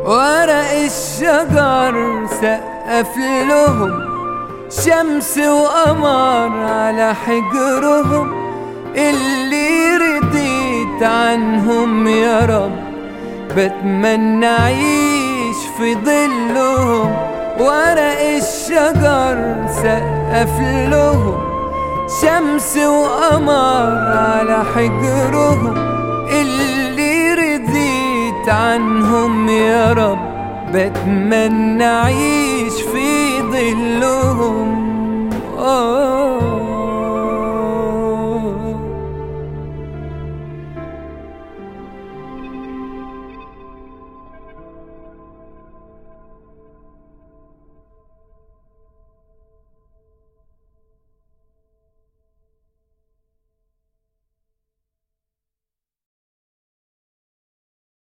ورق الشجر سقف لهم، شمس وقمر على حجرهم، اللي رضيت عنهم يا رب بتمنى أعيش في ظلهم. ورق الشجر سقف لهم، شمس وقمر على حجرهم، اللي رضيت عنهم يا رب بتمنى أعيش في ظلهم.